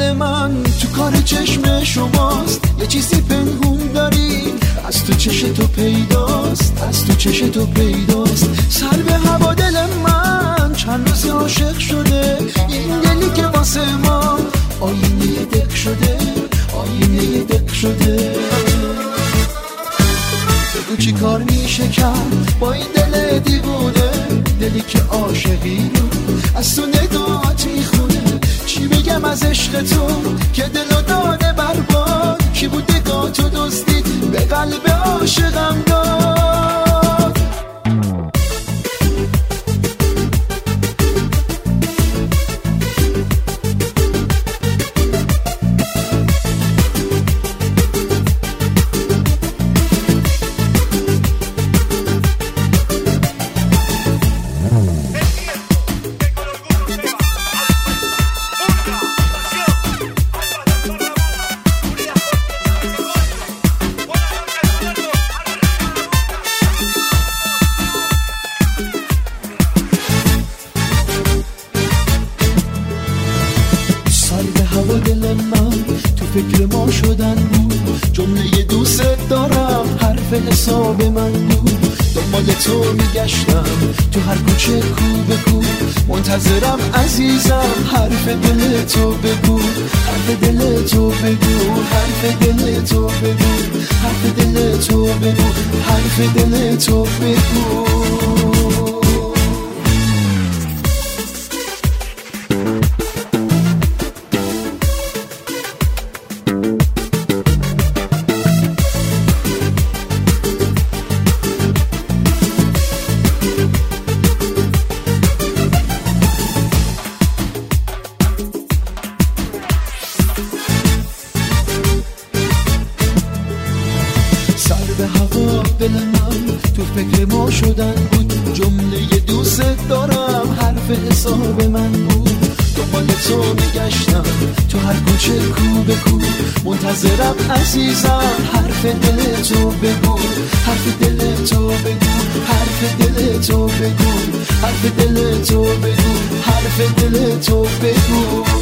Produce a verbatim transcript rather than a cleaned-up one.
دل من تو کار چشم شماست، یه چیزی پنهون داری از تو چش تو پیداست، از تو چش تو پیداست. سر به هوا دل من چند روز عاشق شده، این دلی که واسه ما آینه دق شده، آینه دق شده. بگو چی کار میشه کرد با این دل دیوونه، دلی که عاشقی رو از تو ندات میخونه. چی بگم از عشق تو که دلو داده برباد، کی بود نگاه تو دزدید به قلب عاشقم داد. فکر ما شدن بود، جمله دوست دارم حرف حساب من بود. دنبال تو میگشتم تو هر کوچه کو به کو، منتظرم عزیزم حرف دل تو بگو، حرف دل تو بگو، حرف دل تو بگو، حرف دل تو بگو، حرف دل تو بگو. به هوا دل من تو فکر ما شدن بود، جمله دوست دارم حرف حساب من بود. دنبال تو میگشتم تو هر کوچه کو به کو، منتظرم عزیزم حرف دل تو بگو، حرف دل تو بگو، حرف دل تو بگو، حرف دل تو بگو، حرف دل تو بگو.